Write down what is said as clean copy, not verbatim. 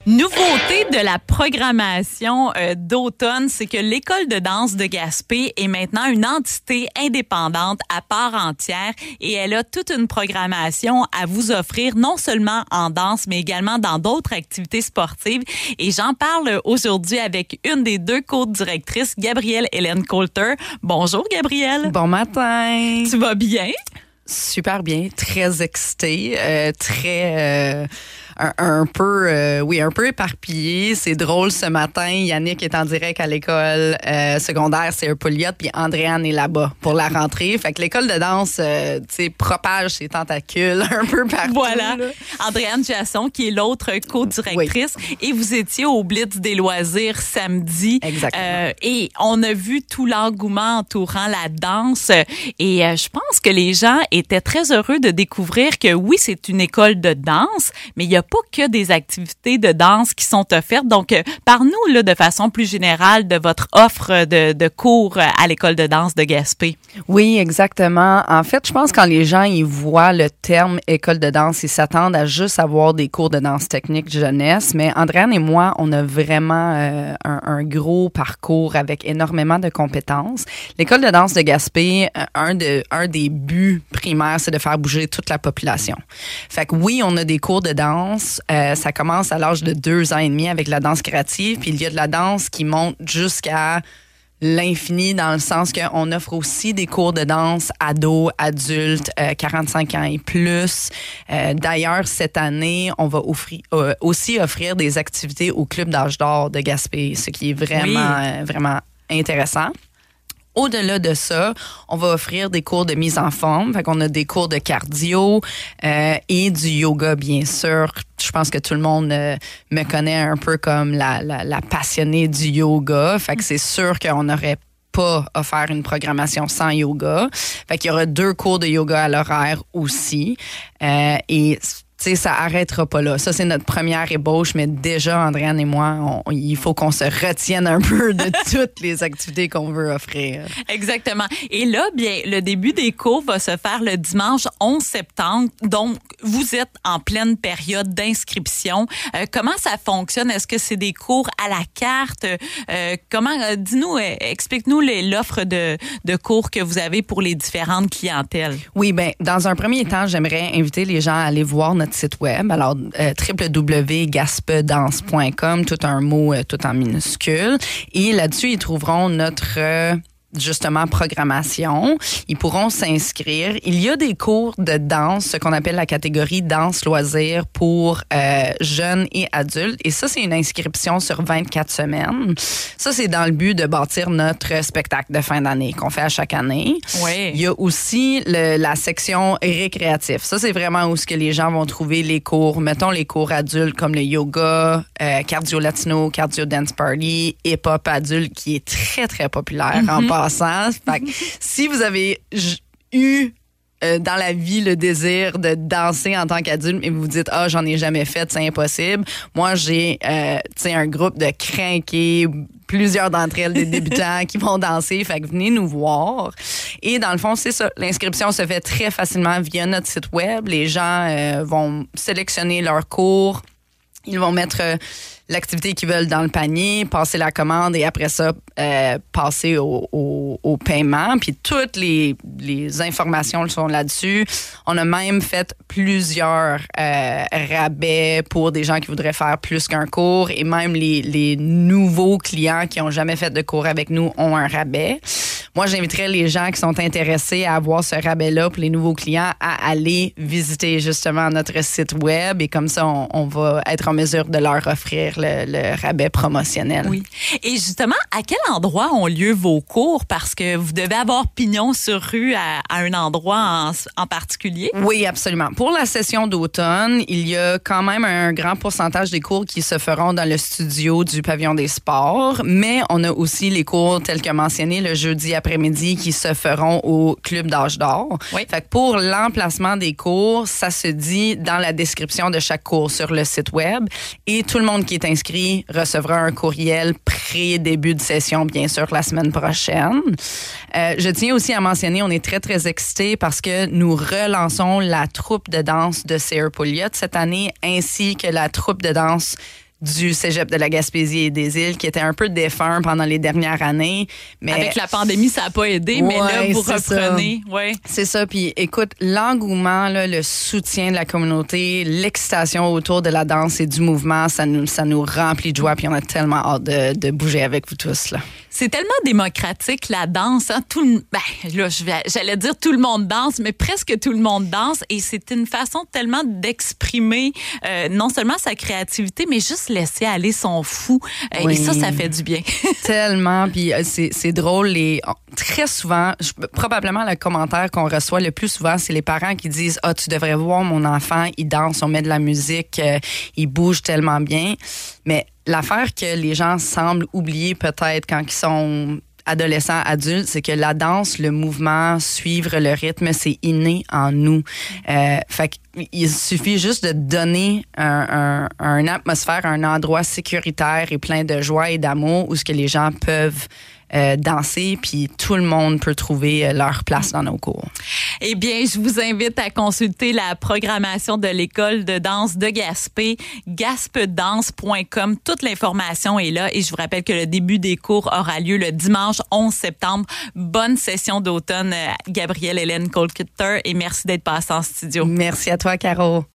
Nouveauté de la programmation d'automne, c'est que l'École de danse de Gaspé est maintenant une entité indépendante à part entière et elle a toute une programmation à vous offrir, non seulement en danse, mais également dans d'autres activités sportives. Et j'en parle aujourd'hui avec une des deux co-directrices, Gabrielle Hélène Coulter. Bonjour, Gabrielle. Bon matin. Tu vas bien? Super bien, très excitée, un peu éparpillé. C'est drôle ce matin. Yannick est en direct à l'école secondaire, c'est Poliot, puis Andréane est là-bas pour la rentrée. Fait que l'école de danse, tu sais, propage ses tentacules un peu partout. Voilà. Là. Andréane Jasson, qui est l'autre co-directrice. Oui. Et vous étiez au Blitz des loisirs samedi. Exactement. Et on a vu tout l'engouement entourant la danse. Et je pense que les gens étaient très heureux de découvrir que oui, c'est une école de danse, mais il y a pas que des activités de danse qui sont offertes. Donc, parle-nous là, de façon plus générale de votre offre de cours à l'École de danse de Gaspé. Oui, exactement. En fait, je pense que quand les gens ils voient le terme école de danse, ils s'attendent à juste avoir des cours de danse technique jeunesse. Mais Andréane et moi, on a vraiment un gros parcours avec énormément de compétences. L'École de danse de Gaspé, un des buts primaires, c'est de faire bouger toute la population. Fait que oui, on a des cours de danse. Ça commence à l'âge de 2 ans et demi avec la danse créative. Puis il y a de la danse qui monte jusqu'à l'infini dans le sens qu'on offre aussi des cours de danse ados, adultes, 45 ans et plus. D'ailleurs, cette année, on va aussi offrir des activités au Club d'âge d'or de Gaspé, ce qui est vraiment intéressant. Au-delà de ça, on va offrir des cours de mise en forme. Fait qu'on a des cours de cardio et du yoga, bien sûr. Je pense que tout le monde me connaît un peu comme la passionnée du yoga. Fait que c'est sûr qu'on n'aurait pas offert une programmation sans yoga. Fait qu'il y aura 2 cours de yoga à l'horaire aussi. Et tu sais, ça arrêtera pas là. Ça, c'est notre première ébauche, mais déjà, Andréane et moi, il faut qu'on se retienne un peu de toutes les activités qu'on veut offrir. Exactement. Et là, bien, le début des cours va se faire le dimanche 11 septembre. Donc, vous êtes en pleine période d'inscription. Comment ça fonctionne? Est-ce que c'est des cours à la carte? Dis-nous, explique-nous l'offre de cours que vous avez pour les différentes clientèles. Oui, bien, dans un premier temps, j'aimerais inviter les gens à aller voir notre site web. Alors, www.gaspedance.com, tout un mot, tout en minuscule. Et là-dessus, ils trouveront notre justement programmation. Ils pourront s'inscrire. Il y a des cours de danse, ce qu'on appelle la catégorie danse-loisirs pour jeunes et adultes. Et ça, c'est une inscription sur 24 semaines. Ça, c'est dans le but de bâtir notre spectacle de fin d'année qu'on fait à chaque année. Oui. Il y a aussi la section récréatif. Ça, c'est vraiment où ce que les gens vont trouver les cours. Mettons les cours adultes comme le yoga, cardio latino, cardio dance party, hip-hop adulte qui est très, très populaire en passant. Fait que, si vous avez eu dans la vie le désir de danser en tant qu'adulte, mais vous vous dites j'en ai jamais fait, c'est impossible. Moi, j'ai un groupe de crinqués, plusieurs d'entre elles des débutants qui vont danser, fait que venez nous voir. Et dans le fond, c'est ça, l'inscription se fait très facilement via notre site web. Les gens vont sélectionner leur cours, ils vont mettre l'activité qu'ils veulent dans le panier, passer la commande et après ça, passer au paiement. Puis toutes les informations sont là-dessus. On a même fait plusieurs rabais pour des gens qui voudraient faire plus qu'un cours et même les nouveaux clients qui n'ont jamais fait de cours avec nous ont un rabais. Moi, j'inviterais les gens qui sont intéressés à avoir ce rabais-là pour les nouveaux clients à aller visiter justement notre site web et comme ça, on va être en mesure de leur offrir le rabais promotionnel. Oui. Et justement, à quel endroit ont lieu vos cours? Parce que vous devez avoir pignon sur rue à un endroit en particulier. Oui, absolument. Pour la session d'automne, il y a quand même un grand pourcentage des cours qui se feront dans le studio du Pavillon des Sports, mais on a aussi les cours tels que mentionnés le jeudi après-midi qui se feront au Club d'âge d'or. Oui. Fait que pour l'emplacement des cours, ça se dit dans la description de chaque cours sur le site web et tout le monde qui est inscrit recevra un courriel pré-début de session, bien sûr, la semaine prochaine. Je tiens aussi à mentionner, on est très, très excités parce que nous relançons la troupe de danse de C.R. Poliot cette année, ainsi que la troupe de danse du Cégep de la Gaspésie et des Îles qui était un peu défunt pendant les dernières années. Mais avec la pandémie, ça n'a pas aidé, mais là, vous reprenez. Ouais. C'est ça. Puis écoute, l'engouement, là, le soutien de la communauté, l'excitation autour de la danse et du mouvement, ça nous remplit de joie. Puis on a tellement hâte de bouger avec vous tous, là. C'est tellement démocratique, la danse. Hein? J'allais dire tout le monde danse, mais presque tout le monde danse. Et c'est une façon tellement d'exprimer non seulement sa créativité, mais juste laisser aller son fou. Oui. Et ça fait du bien. Tellement. Puis c'est drôle. Très souvent, probablement le commentaire qu'on reçoit le plus souvent, c'est les parents qui disent « Ah, tu devrais voir mon enfant, il danse, on met de la musique, il bouge tellement bien. » Mais l'affaire que les gens semblent oublier peut-être quand ils sont adolescents, adultes, c'est que la danse, le mouvement, suivre le rythme, c'est inné en nous. Fait qu'il suffit juste de donner une atmosphère, un endroit sécuritaire et plein de joie et d'amour où ce que les gens peuvent danser, puis tout le monde peut trouver leur place dans nos cours. Eh bien, je vous invite à consulter la programmation de l'École de danse de Gaspé, gaspedance.com. Toute l'information est là et je vous rappelle que le début des cours aura lieu le dimanche 11 septembre. Bonne session d'automne, Gabrielle Hélène Colcutter, et merci d'être passée en studio. Merci à toi, Caro.